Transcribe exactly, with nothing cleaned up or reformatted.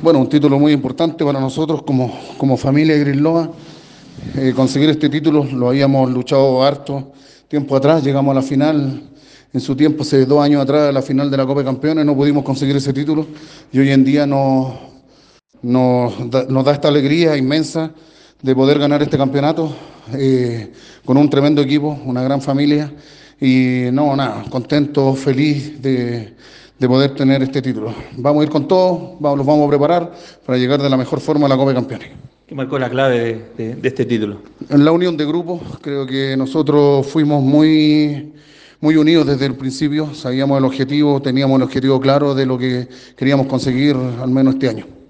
Bueno, un título muy importante para nosotros como, como familia de Grisloa. Eh, conseguir este título lo habíamos luchado harto tiempo atrás, llegamos a la final, en su tiempo, hace dos años atrás, a la final de la Copa de Campeones, no pudimos conseguir ese título y hoy en día nos, nos, da, nos da esta alegría inmensa de poder ganar este campeonato eh, con un tremendo equipo, una gran familia y no, nada, contento, feliz de, de poder tener este título. Vamos a ir con todo, vamos, los vamos a preparar para llegar de la mejor forma a la Copa de Campeones. ¿Qué marcó la clave de, de, de este título? En la unión de grupos, creo que nosotros fuimos muy, muy unidos desde el principio, sabíamos el objetivo, teníamos el objetivo claro de lo que queríamos conseguir al menos este año.